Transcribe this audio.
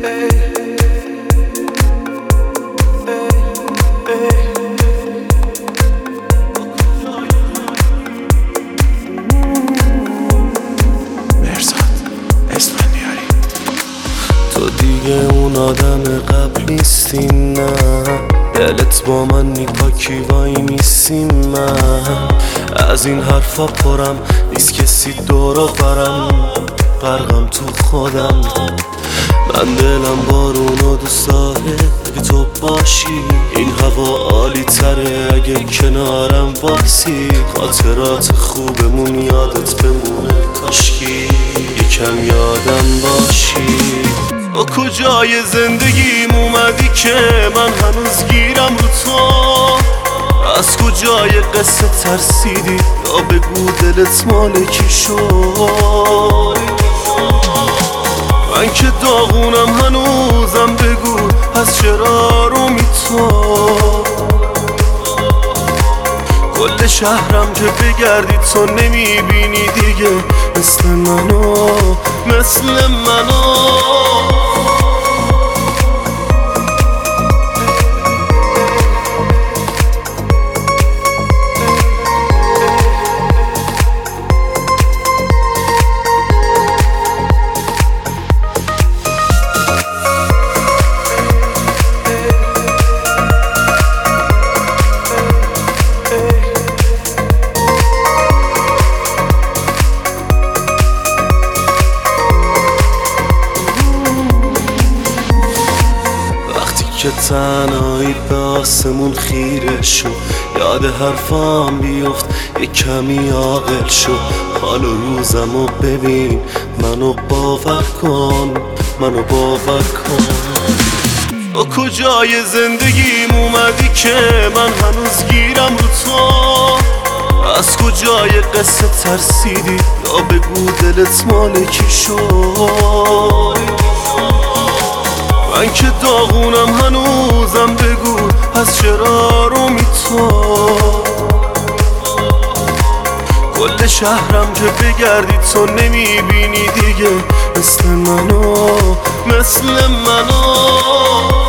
تو دیگه اون آدم قبل نیستی، نه دلت با من نیپاکی وای میسی. من از این حرفا پرم نیست کسی دورو برم، غرقم تو خودم. من دلم بارونو دوست داره که تو باشی، این هوا عالی تره اگه کنارم باسی. خاطرات خوبمون یادت بمونه، کاشکی یکم یادم باشی. تو کجای زندگیم اومدی که من هنوز گیرم رو تو؟ از کجای قصه ترسیدی یا بگو دلت مال کی شد؟ من که داغونم هنوزم، بگو از چرا رو می تو؟ کل شهرم که بگردی تو نمیبینی دیگه مثل منو، مثل منو. که تنهایی به آسمون خیره شو، یاد حرفام بیفت یه کمی عاقل شو. حال و روزمو ببین، منو باور کن، منو باور کن. تو کجای زندگیم اومدی که من هنوز گیرم رو تو؟ از کجای قصه ترسیدی یا بگو دلت مال کی شد؟ من که داغونم هنوزم، بگو از چرا رو می تو؟ کل شهرم که بگردی تو نمیبینی دیگه مثل منو، مثل منو.